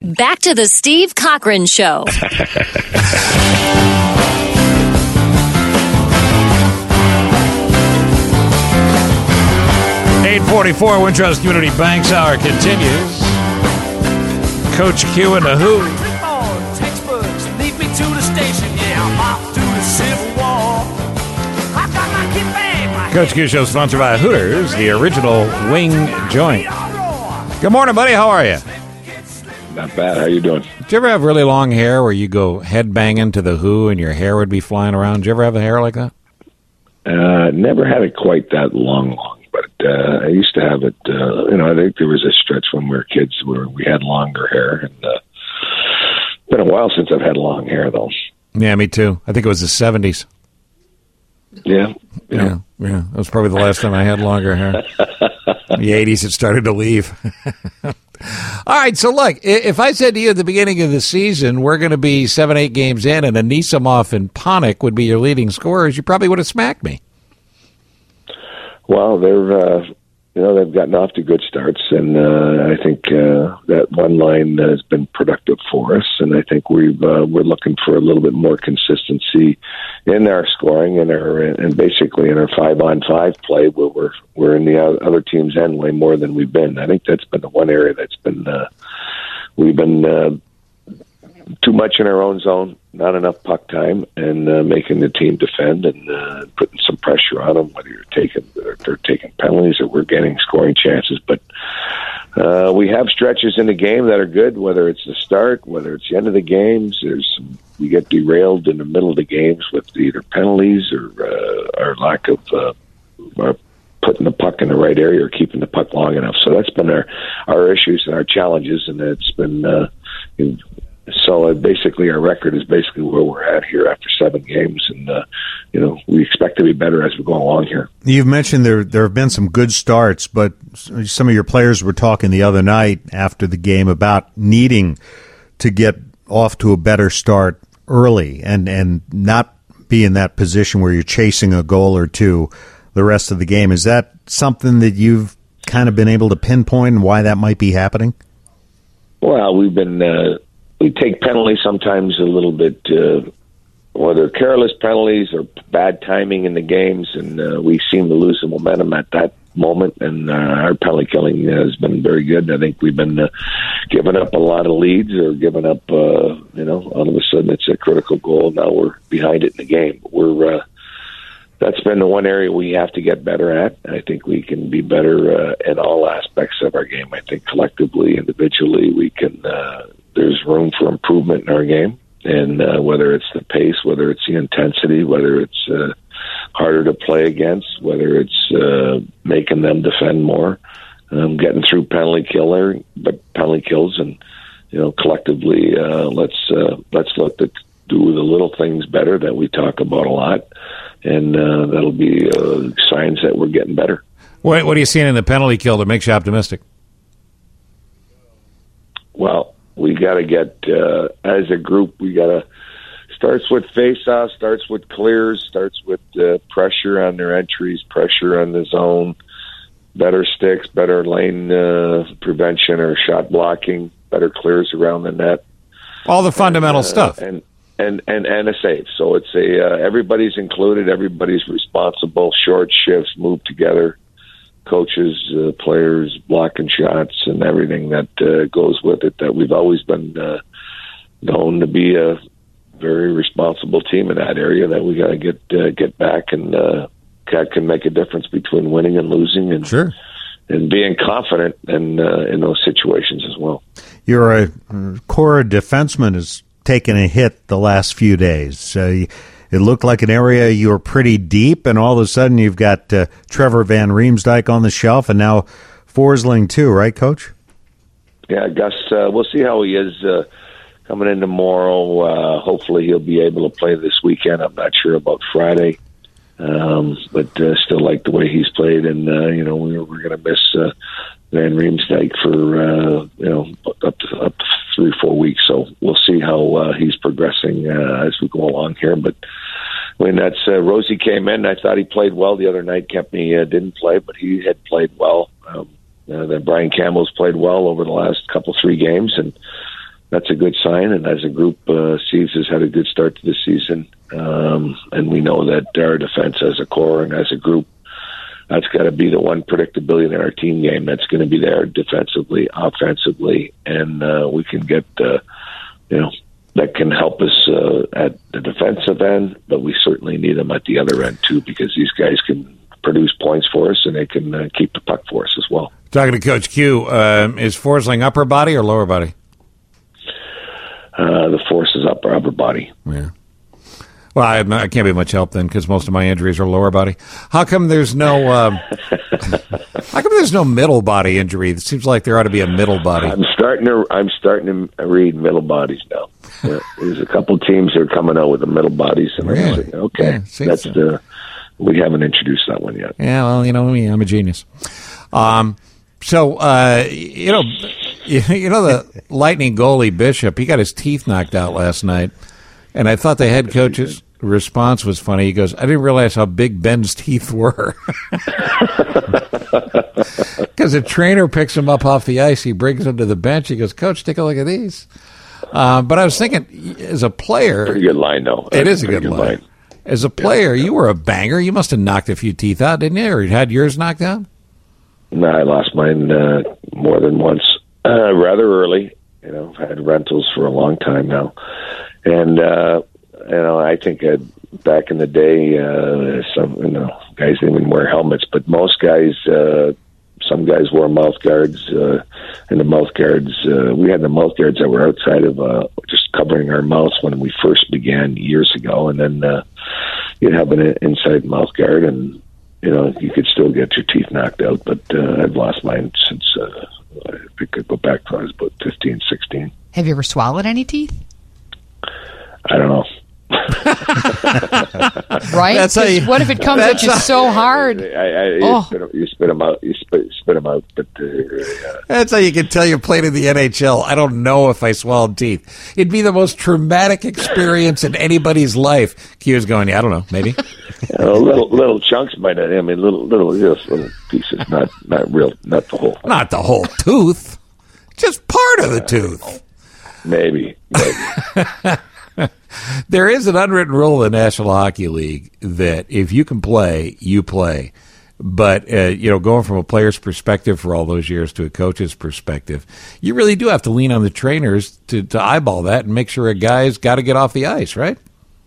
Back to the Steve Cochran Show. 844 Wintrust Community Banks Hour continues. Coach Q and the Who. Textbooks lead me to the station. Yeah, I'm off to the Civil War. I got my kit bag. Coach Q Show sponsored by Hooters, the original wing joint. Good morning, buddy. How are you? Not bad. How you doing? Did you ever have really long hair where you go head banging to the Who and your hair would be flying around? Did you ever have a hair like that? Never had it quite that long, but I used to have it. I think there was a stretch when we were kids where we had longer hair, and it's been a while since I've had long hair, though. Yeah, me too. I think it was the 70s. Yeah. That was probably the last time I had longer hair. In the 80s, it started to leave. All right, so look, if I said to you at the beginning of the season, we're going to be 7-8 games in, and Anisimov and Panik would be your leading scorers, you probably would have smacked me. Well, they've gotten off to good starts, and I think that one line has been productive for us, and I think we're looking for a little bit more consistency in our scoring and basically in our 5-on-5 play, where we're in the other team's end way more than we've been. I think that's been the one area that's been we've been too much in our own zone, not enough puck time, and making the team defend and putting some pressure on them, whether they're taking penalties or we're getting scoring chances. But we have stretches in the game that are good, whether it's the start, whether it's the end of the games. We get derailed in the middle of the games with either penalties or our lack of putting the puck in the right area or keeping the puck long enough. So that's been our issues and our challenges, and it's been so basically our record is basically where we're at here after 7 games, and we expect to be better as we go along here. You've mentioned there have been some good starts, but some of your players were talking the other night after the game about needing to get off to a better start early and not be in that position where you're chasing a goal or two the rest of the game. Is that something that you've kind of been able to pinpoint and why that might be happening? Well, we've been we take penalties sometimes a little bit, whether careless penalties or bad timing in the games, and we seem to lose the momentum at that moment, and our penalty killing has been very good. I think we've been giving up a lot of leads or giving up, all of a sudden it's a critical goal. Now we're behind it in the game. That's been the one area we have to get better at. I think we can be better in all aspects of our game. I think collectively, individually, we can. There's room for improvement in our game, and whether it's the pace, whether it's the intensity, whether it's harder to play against, whether it's making them defend more, getting through penalty kills, and collectively, let's look to do the little things better that we talk about a lot. And that'll be signs that we're getting better. What are you seeing in the penalty kill that makes you optimistic? Well, we got to get, as a group, starts with face-off, starts with clears, starts with pressure on their entries, pressure on the zone, better sticks, better lane prevention or shot blocking, better clears around the net. All the fundamental stuff. And a save. So it's everybody's included, everybody's responsible, short shifts, move together, coaches, players, blocking shots, and everything that goes with it, that we've always been known to be a very responsible team in that area, that we got to get back, and that can make a difference between winning and losing, and sure, and being confident in those situations as well. Your core defenseman is taken a hit the last few days. It looked like an area you were pretty deep, and all of a sudden you've got Trevor Van Riemsdyk on the shelf, and now Forsling too, right, Coach? Yeah, Gus, we'll see how he is coming in tomorrow. Hopefully he'll be able to play this weekend. I'm not sure about Friday, but still like the way he's played, and we're going to miss Van Riemsdyk for up to 3 or 4 weeks. So we'll see how he's progressing as we go along here. But when that's Rosie came in, I thought he played well the other night. Kempney didn't play, but he had played well. Then Brian Campbell's played well over the last 3 games, and that's a good sign. And as a group, Steve's has had a good start to the season. And we know that our defense as a core and as a group, that's got to be the one predictability in our team game that's going to be there defensively, offensively, and we can get, that can help us at the defensive end, but we certainly need them at the other end too, because these guys can produce points for us and they can keep the puck for us as well. Talking to Coach Q, is Forsling upper body or lower body? The Force is upper body. Yeah. Well, I can't be much help then because most of my injuries are lower body. How come there's no? How come there's no middle body injury? It seems like there ought to be a middle body. I'm starting to read middle bodies now. There's a couple teams that are coming out with the middle bodies, and really? I'm saying, okay, yeah, that's so. We haven't introduced that one yet. Yeah, well, you know me, I'm a genius. So the Lightning goalie Bishop, he got his teeth knocked out last night, and I thought the head coach's response was funny. He goes, "I didn't realize how big Ben's teeth were." Because the trainer picks him up off the ice, he brings him to the bench. He goes, "Coach, take a look at these." But I was thinking, as a player, pretty good line though. It is a good line. As a player, you were a banger. You must have knocked a few teeth out, didn't you? Or you had yours knocked out? No, I lost mine more than once, rather early. I've had rentals for a long time now, and I think back in the day, some guys didn't even wear helmets, but most guys, some guys wore mouth guards, and the mouth guards, we had the mouth guards that were outside of just covering our mouths when we first began years ago, and then you'd have an inside mouth guard, and you could still get your teeth knocked out, but I've lost mine since I think I go back to when I was about 15, 16. Have you ever swallowed any teeth? I don't know. Right? That's how you, what if it comes at you so hard? You spit them out. You spit them out. But that's how you can tell you played in the NHL. I don't know if I swallowed teeth. It'd be the most traumatic experience in anybody's life. Q's going, I don't know, maybe. Little chunks might have. I mean, little pieces, not real, not the whole. Not the whole tooth, just part of the tooth. Maybe. There is an unwritten rule in the National Hockey League that if you can play, you play. But, going from a player's perspective for all those years to a coach's perspective, you really do have to lean on the trainers to eyeball that and make sure a guy's got to get off the ice, right?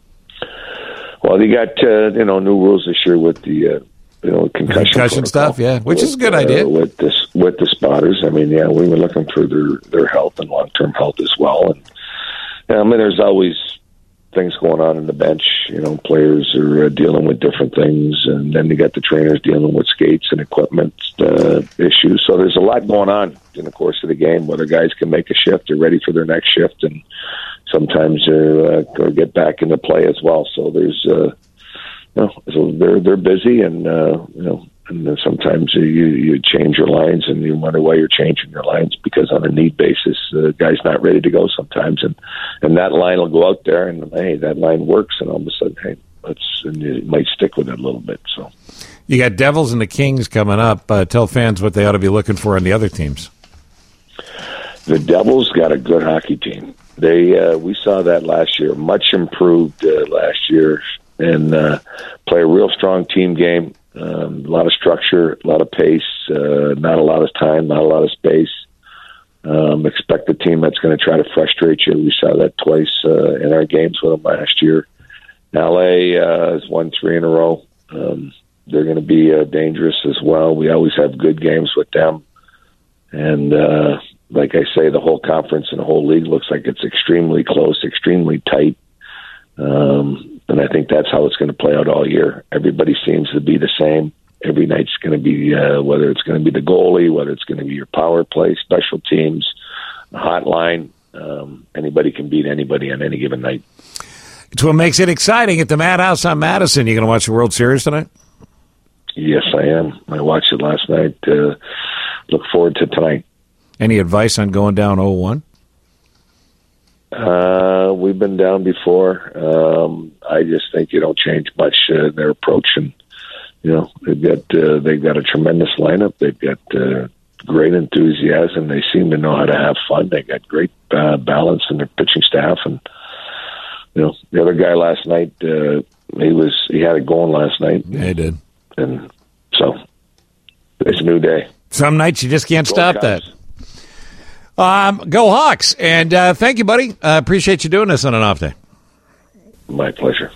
Well, you got, new rules this year with the, concussion stuff, yeah, which is a good idea. With the spotters. I mean, we were looking for their health and long-term health as well. And, there's always things going on in the bench. Players are dealing with different things, and then you got the trainers dealing with skates and equipment issues. So there's a lot going on in the course of the game, whether guys can make a shift, they're ready for their next shift, and sometimes they're going to get back into play as well. So there's, so they're busy, and and then sometimes you change your lines, and you wonder why you're changing your lines, because on a need basis, the guy's not ready to go sometimes, and that line will go out there, and hey, that line works, and all of a sudden, hey, and you might stick with it a little bit. So you got Devils and the Kings coming up. Tell fans what they ought to be looking for in the other teams. The Devils got a good hockey team. We saw that last year, much improved last year, and play a real strong team game. A lot of structure, a lot of pace, not a lot of time, not a lot of space. Expect a team that's going to try to frustrate you. We saw that twice in our games with them last year. LA has won 3 in a row. They're going to be dangerous as well. We always have good games with them. And like I say, the whole conference and the whole league looks like it's extremely close, extremely tight. And I think that's how it's going to play out all year. Everybody seems to be the same. Every night's going to be, whether it's going to be the goalie, whether it's going to be your power play, special teams, hotline. Anybody can beat anybody on any given night. It's what makes it exciting at the Madhouse on Madison. You going to watch the World Series tonight? Yes, I am. I watched it last night. Look forward to tonight. Any advice on going down 0-1? We've been down before. I just think you don't change much in their approach, and they've got a tremendous lineup. They've got great enthusiasm. They seem to know how to have fun. They got great balance in their pitching staff, and the other guy last night, he had it going last night. Yeah, he did. And so it's a new day. Some nights you just can't stop Cubs. that. Go Hawks. And thank you, buddy. Appreciate you doing this on an off day. My pleasure.